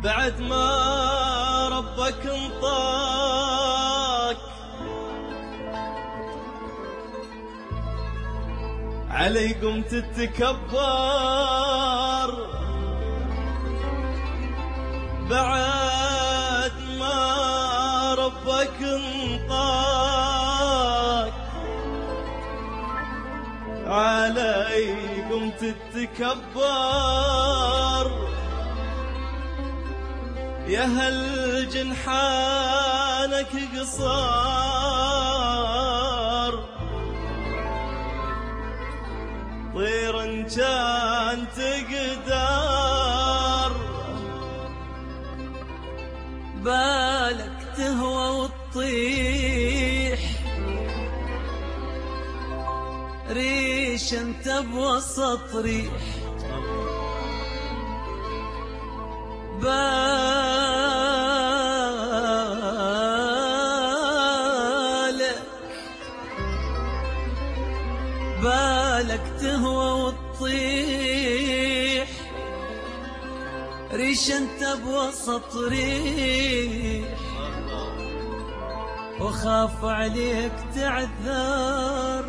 بعد ما ربك انطاك علي قمت تتكبر. بعد ما ربك انطاك علي قمت تتكبر. يا هل جنحانك قصار طير ان كان تقدر. بالك تهوى وتطيح ريش انت بوسط ريح. بالك تهوى وتطيح ريش انت بوسط ريح. وخاف عليك تعذر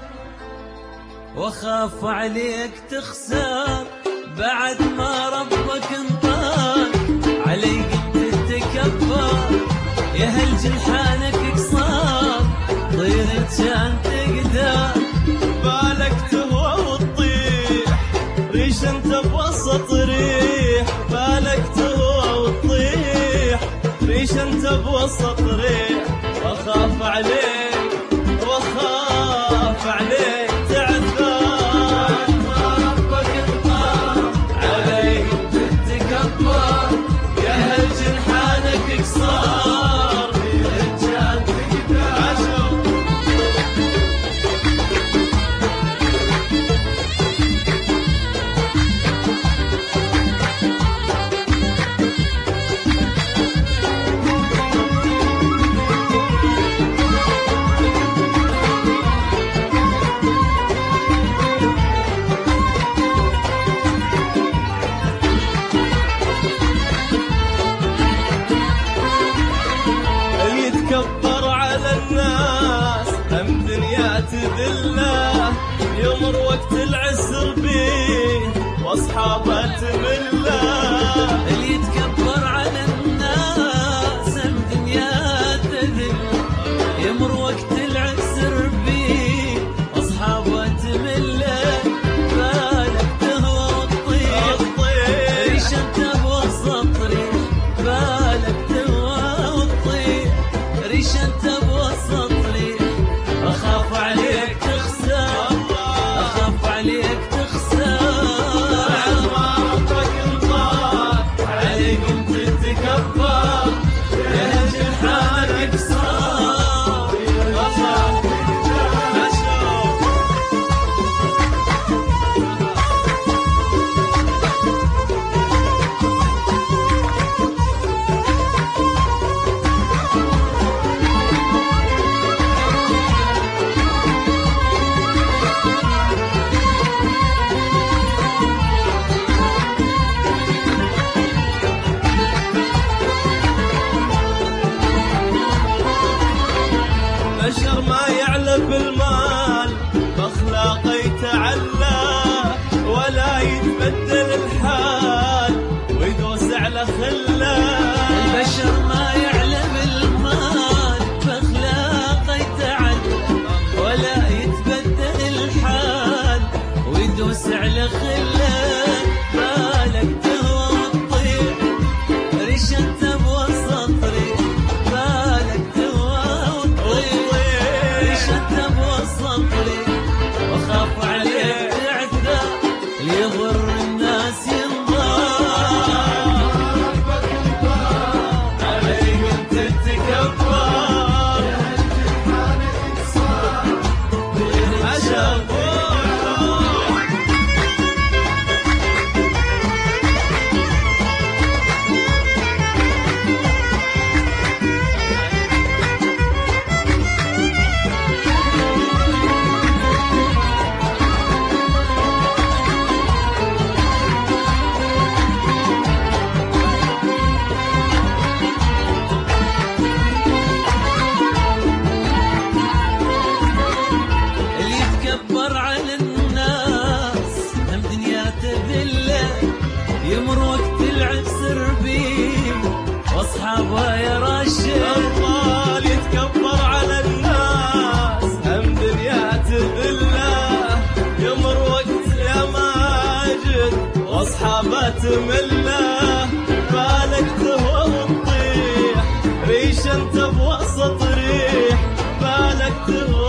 وخاف عليك تخسر. بعد ما ربك انطاك علي قد تتكبر. يا هل جنحانك قصار طير ان كان تقدر. بالك تهوى وتطيح ريش انت بوسط ريح. بالك تهوى وتطيح ريش انت بوسط ريح. واخاف عليك واخاف عليك تعذر. ما ربك انطاك علي تتكبر. يا هل جنحانك قصار طير ان كان تقدر. يتكبر على الناس هم دنيا تذله. يمر وقت العسر بيه واصحابه تمله. اللي يتكبر على الناس هم دنيا تذل. يمر وقت العسر بيه واصحابه تمله. بالك تهوى وتطيح ريش انت بوسط ريح. بالك تهوى وتطيح ريش انت بوسط ريح. اخاف عليك تخسر اخاف عليك تخسر. بعد ما ربك بوسط ريح بالك تهوى